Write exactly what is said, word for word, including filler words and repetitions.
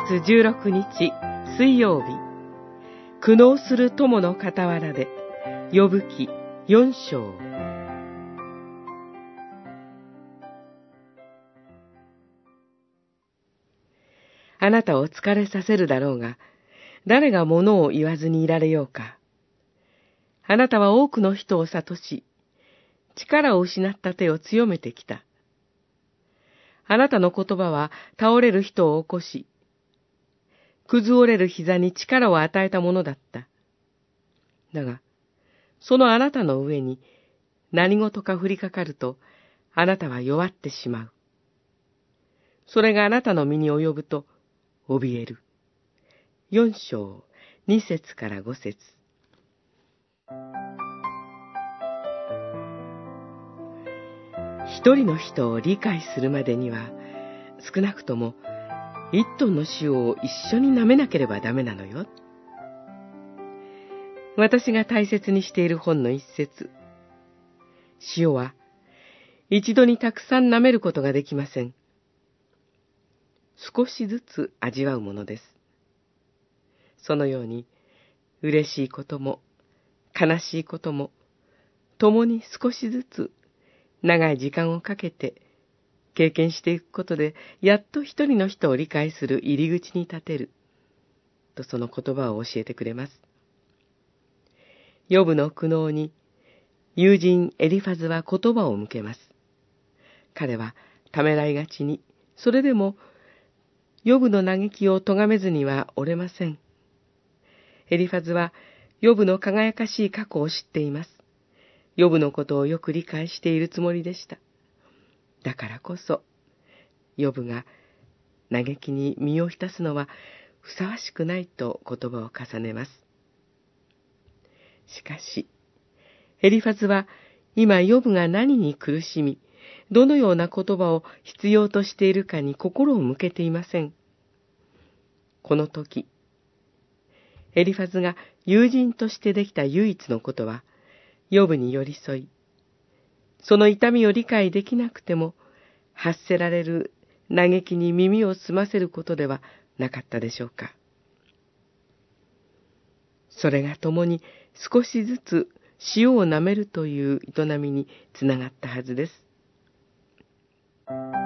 がつじゅうろくにち水曜日、苦悩する友の傍らで、ヨブ記よん章。あなたを疲れさせるだろうが、誰が物を言わずにいられようか。あなたは多くの人を諭し、力を失った手を強めてきた。あなたの言葉は倒れる人を起こし、崩折れる膝に力を与えたものだった。だが、そのあなたの上に何事か降りかかると、あなたは弱ってしまう。それがあなたの身に及ぶと、怯える。四章、二節から五節。一人の人を理解するまでには、少なくとも一トンの塩を一緒に舐めなければダメなのよ。私が大切にしている本の一節。塩は一度にたくさん舐めることができません。少しずつ味わうものです。そのように、嬉しいことも悲しいことも、共に少しずつ長い時間をかけて経験していくことで、やっと一人の人を理解する入り口に立てる、とその言葉を教えてくれます。ヨブの苦悩に、友人エリファズは言葉を向けます。彼はためらいがちに、それでも、ヨブの嘆きを咎めずには折れません。エリファズは、ヨブの輝かしい過去を知っています。ヨブのことをよく理解しているつもりでした。だからこそ、ヨブが嘆きに身を浸すのはふさわしくないと言葉を重ねます。しかし、エリファズは今ヨブが何に苦しみ、どのような言葉を必要としているかに心を向けていません。この時、エリファズが友人としてできた唯一のことは、ヨブに寄り添い、その痛みを理解できなくても、発せられる嘆きに耳を澄ませることではなかったでしょうか。それが共に少しずつ塩を舐めるという営みにつながったはずです。